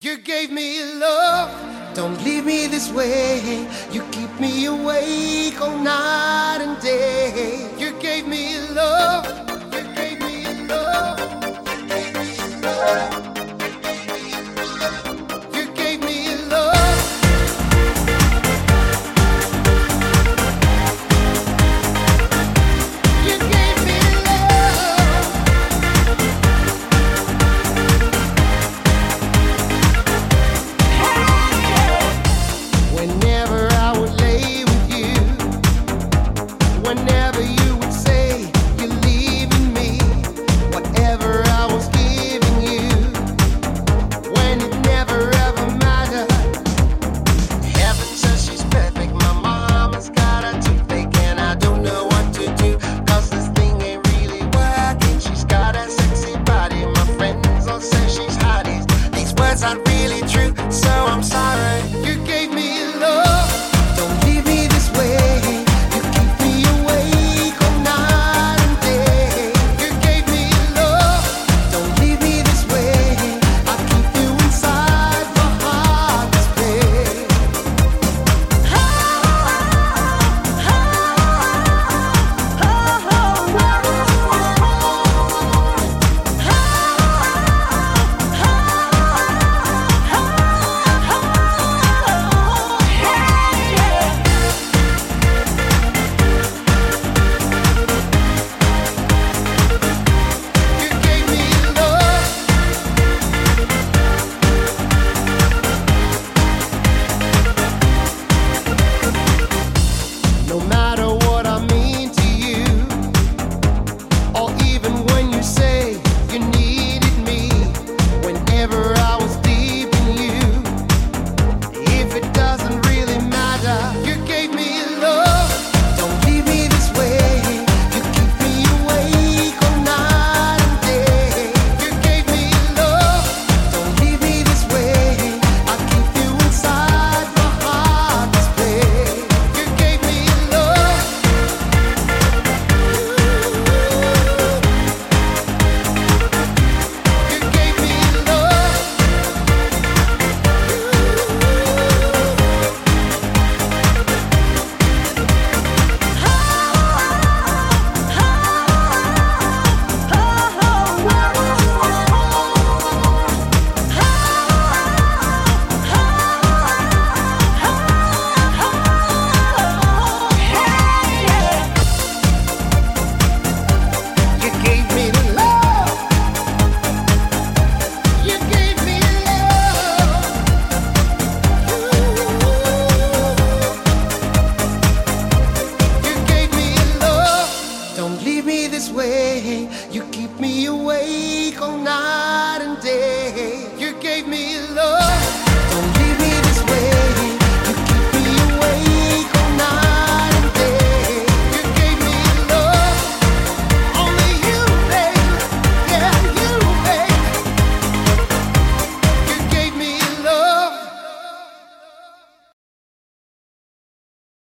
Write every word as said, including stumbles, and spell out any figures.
You gave me love, don't leave me this way. You keep me awake all night and day. You gave me love, you gave me love, you gave me love. You gave me love. You gave me love. Whenever I would lay with you, whenever you would say you're leaving me, whatever I was giving you, when it never ever mattered. Heaven says she's perfect, my mama's got a toothache, and I don't know what to do, cause this thing ain't really working. She's got a sexy body, my friends all say she's hot. These words aren't really true, so I'm sorry. You gave me love, don't leave me this way. You keep me awake all night and day. You gave me love, don't leave me this way. I keep you inside my heart display. You gave me love. No matter what I mean to you, or even when you say you needed me, whenever I was deep in you, if it doesn't really matter, you gave me love. Don't leave me this way. You keep me awake all night and day. You gave me love. Don't leave me this way. I keep you inside my heart display. You gave me love. You gave me love. You gave me the love. You gave me love. You gave me love. Don't leave me this way. You keep me awake all night and day. You gave me love.